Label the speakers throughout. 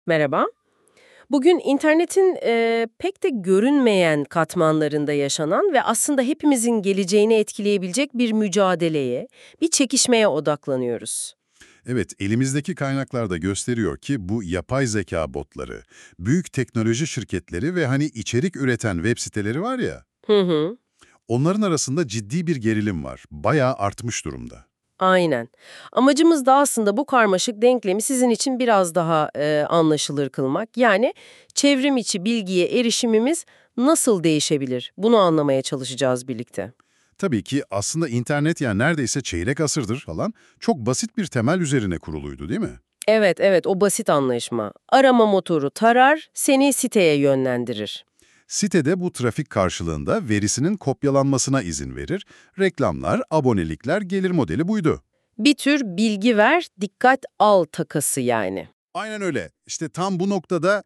Speaker 1: Merhaba. Bugün internetin pek de görünmeyen katmanlarında yaşanan ve aslında hepimizin geleceğini etkileyebilecek bir mücadeleye, bir çekişmeye odaklanıyoruz.
Speaker 2: Evet, elimizdeki kaynaklar da gösteriyor ki bu yapay zeka botları, büyük teknoloji şirketleri ve içerik üreten web siteleri var ya,
Speaker 1: Hı hı,
Speaker 2: onların arasında ciddi bir gerilim var. Bayağı artmış durumda.
Speaker 1: aynen. Amacımız da aslında bu karmaşık denklemi sizin için biraz daha anlaşılır kılmak. Yani çevrim içi bilgiye erişimimiz nasıl değişebilir? Bunu anlamaya çalışacağız birlikte.
Speaker 2: Tabii ki aslında internet neredeyse çeyrek asırdır falan çok basit bir temel üzerine kuruluydu değil mi?
Speaker 1: Evet, evet, o basit anlaşma. Arama motoru tarar, seni siteye yönlendirir.
Speaker 2: Sitede bu trafik karşılığında verisinin kopyalanmasına izin verir. Reklamlar, abonelikler, gelir modeli buydu.
Speaker 1: Bir tür bilgi ver, dikkat al takası yani.
Speaker 2: Aynen öyle. İşte tam bu noktada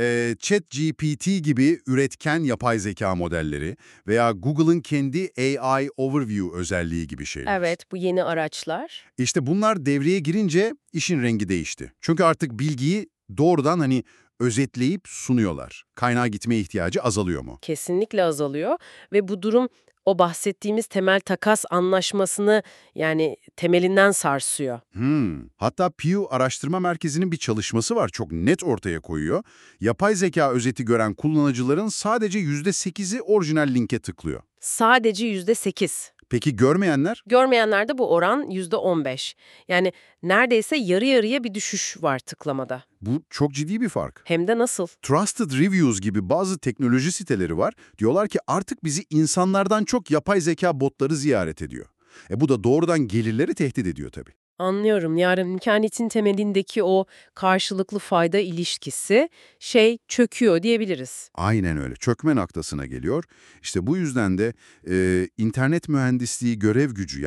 Speaker 2: ChatGPT gibi üretken yapay zeka modelleri veya Google'ın kendi AI Overview özelliği gibi şeyler.
Speaker 1: Evet, bu yeni araçlar.
Speaker 2: İşte bunlar devreye girince işin rengi değişti. Çünkü artık bilgiyi doğrudan özetleyip sunuyorlar. Kaynağa gitme ihtiyacı azalıyor mu?
Speaker 1: Kesinlikle azalıyor ve bu durum o bahsettiğimiz temel takas anlaşmasını yani temelinden sarsıyor.
Speaker 2: Hatta Pew Araştırma Merkezi'nin bir çalışması var, çok net ortaya koyuyor. Yapay zeka özeti gören kullanıcıların sadece %8'i orijinal linke tıklıyor.
Speaker 1: Sadece %8.
Speaker 2: Peki görmeyenler?
Speaker 1: Görmeyenlerde bu oran %15. Yani neredeyse yarı yarıya bir düşüş var tıklamada.
Speaker 2: Bu çok ciddi bir fark.
Speaker 1: Hem de nasıl?
Speaker 2: Trusted Reviews gibi bazı teknoloji siteleri var. Diyorlar ki artık bizi insanlardan çok yapay zeka botları ziyaret ediyor. Bu da doğrudan gelirleri tehdit ediyor tabii.
Speaker 1: Anlıyorum. Yani imkaniyetin temelindeki o karşılıklı fayda ilişkisi çöküyor diyebiliriz.
Speaker 2: Aynen öyle. Çökme noktasına geliyor. İşte bu yüzden de internet mühendisliği görev gücü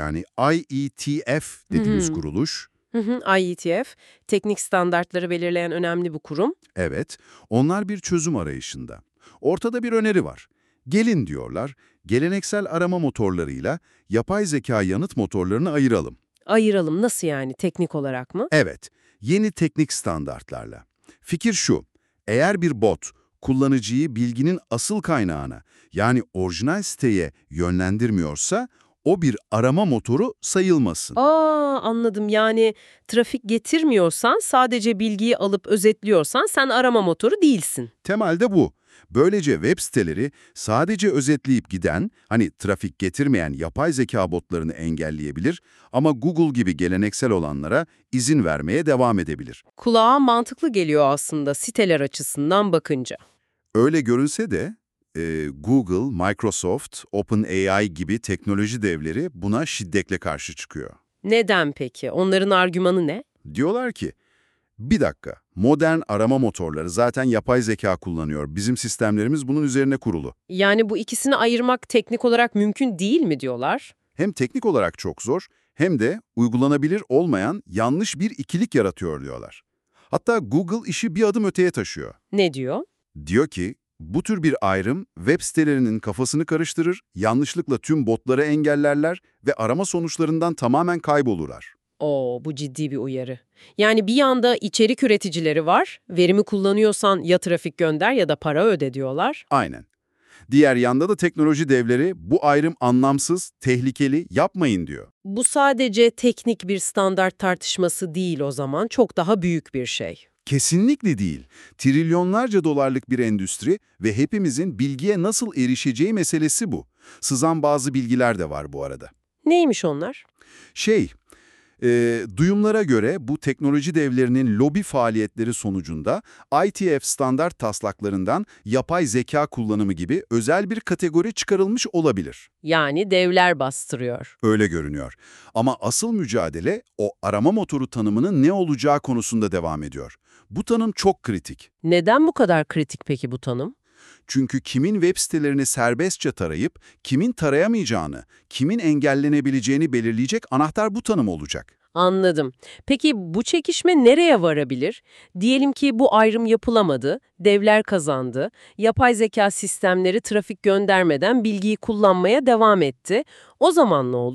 Speaker 2: IETF
Speaker 1: Hı
Speaker 2: dediğimiz
Speaker 1: hı.
Speaker 2: kuruluş,
Speaker 1: Hı hı. IETF, teknik standartları belirleyen önemli bir kurum.
Speaker 2: evet, onlar bir çözüm arayışında. Ortada bir öneri var. Gelin diyorlar, geleneksel arama motorlarıyla yapay zeka yanıt motorlarını ayıralım.
Speaker 1: Ayıralım. Nasıl yani? Teknik olarak mı?
Speaker 2: Evet, yeni teknik standartlarla. Fikir şu, eğer bir bot kullanıcıyı bilginin asıl kaynağına orijinal siteye yönlendirmiyorsa o bir arama motoru sayılmasın.
Speaker 1: Anladım. Yani trafik getirmiyorsan, sadece bilgiyi alıp özetliyorsan sen arama motoru değilsin.
Speaker 2: Temelde bu. Böylece web siteleri sadece özetleyip giden, trafik getirmeyen yapay zeka botlarını engelleyebilir ama Google gibi geleneksel olanlara izin vermeye devam edebilir.
Speaker 1: Kulağa mantıklı geliyor aslında siteler açısından bakınca.
Speaker 2: Öyle görünse de Google, Microsoft, OpenAI gibi teknoloji devleri buna şiddetle karşı çıkıyor.
Speaker 1: Neden peki? Onların argümanı ne?
Speaker 2: Diyorlar ki, bir dakika, modern arama motorları zaten yapay zeka kullanıyor. Bizim sistemlerimiz bunun üzerine kurulu.
Speaker 1: Yani bu ikisini ayırmak teknik olarak mümkün değil mi diyorlar?
Speaker 2: Hem teknik olarak çok zor, hem de uygulanabilir olmayan yanlış bir ikilik yaratıyor diyorlar. Hatta Google işi bir adım öteye taşıyor.
Speaker 1: Ne diyor?
Speaker 2: Diyor ki, bu tür bir ayrım web sitelerinin kafasını karıştırır, yanlışlıkla tüm botları engellerler ve arama sonuçlarından tamamen kaybolurlar.
Speaker 1: Bu ciddi bir uyarı. Yani bir yanda içerik üreticileri var, verimi kullanıyorsan ya trafik gönder ya da para öde diyorlar.
Speaker 2: Aynen. Diğer yanda da teknoloji devleri bu ayrım anlamsız, tehlikeli, yapmayın diyor.
Speaker 1: Bu sadece teknik bir standart tartışması değil o zaman, çok daha büyük bir şey.
Speaker 2: Kesinlikle değil. Trilyonlarca dolarlık bir endüstri ve hepimizin bilgiye nasıl erişeceği meselesi bu. Sızan bazı bilgiler de var bu arada.
Speaker 1: Neymiş onlar?
Speaker 2: Şey, Duyumlara göre bu teknoloji devlerinin lobi faaliyetleri sonucunda ITF standart taslaklarından yapay zeka kullanımı gibi özel bir kategori çıkarılmış olabilir.
Speaker 1: Yani devler bastırıyor.
Speaker 2: Öyle görünüyor. Ama asıl mücadele o arama motoru tanımının ne olacağı konusunda devam ediyor. Bu tanım çok kritik.
Speaker 1: Neden bu kadar kritik peki bu tanım?
Speaker 2: Çünkü kimin web sitelerini serbestçe tarayıp kimin tarayamayacağını, kimin engellenebileceğini belirleyecek anahtar bu tanım olacak.
Speaker 1: Anladım. Peki bu çekişme nereye varabilir? Diyelim ki bu ayrım yapılamadı, devler kazandı, yapay zeka sistemleri trafik göndermeden bilgiyi kullanmaya devam etti. O zaman ne olur?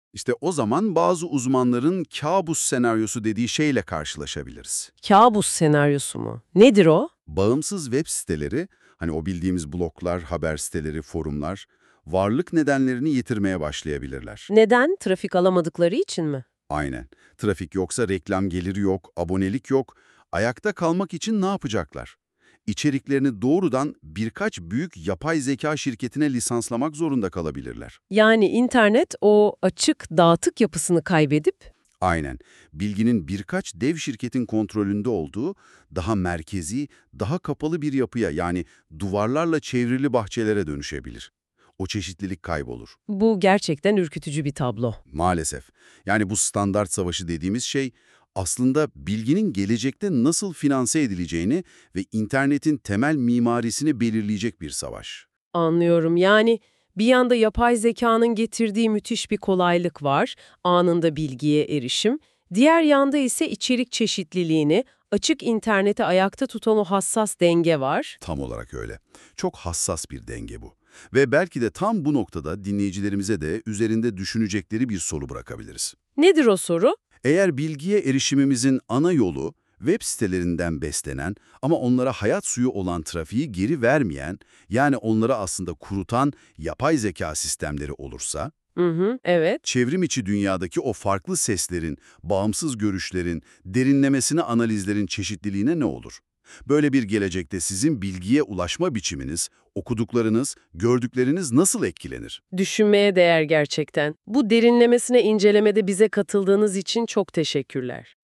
Speaker 2: İşte o zaman bazı uzmanların kabus senaryosu dediği şeyle karşılaşabiliriz.
Speaker 1: Kabus senaryosu mu? Nedir o?
Speaker 2: Bağımsız web siteleri, hani o bildiğimiz bloglar, haber siteleri, forumlar, varlık nedenlerini yitirmeye başlayabilirler.
Speaker 1: Neden? Trafik alamadıkları için mi?
Speaker 2: Aynen. Trafik yoksa reklam geliri yok, abonelik yok. Ayakta kalmak için ne yapacaklar? İçeriklerini doğrudan birkaç büyük yapay zeka şirketine lisanslamak zorunda kalabilirler.
Speaker 1: Yani internet o açık, dağıtık yapısını kaybedip
Speaker 2: Aynen. Bilginin birkaç dev şirketin kontrolünde olduğu daha merkezi, daha kapalı bir yapıya, yani duvarlarla çevrili bahçelere dönüşebilir. O çeşitlilik kaybolur.
Speaker 1: bu gerçekten ürkütücü bir tablo.
Speaker 2: Maalesef. Yani bu standart savaşı dediğimiz şey aslında bilginin gelecekte nasıl finanse edileceğini ve internetin temel mimarisini belirleyecek bir savaş.
Speaker 1: Anlıyorum. Yani bir yanda yapay zekanın getirdiği müthiş bir kolaylık var, anında bilgiye erişim. Diğer yanda ise içerik çeşitliliğini, açık interneti ayakta tutan o hassas denge var.
Speaker 2: Tam olarak öyle. Çok hassas bir denge bu. Ve belki de tam bu noktada dinleyicilerimize de üzerinde düşünecekleri bir soru bırakabiliriz.
Speaker 1: Nedir o soru?
Speaker 2: Eğer bilgiye erişimimizin ana yolu web sitelerinden beslenen ama onlara hayat suyu olan trafiği geri vermeyen, yani onları aslında kurutan yapay zeka sistemleri olursa,
Speaker 1: Evet.
Speaker 2: çevrim içi dünyadaki o farklı seslerin, bağımsız görüşlerin, derinlemesine analizlerin çeşitliliğine ne olur? Böyle bir gelecekte sizin bilgiye ulaşma biçiminiz, okuduklarınız, gördükleriniz nasıl etkilenir?
Speaker 1: Düşünmeye değer gerçekten. Bu derinlemesine incelemede bize katıldığınız için çok teşekkürler.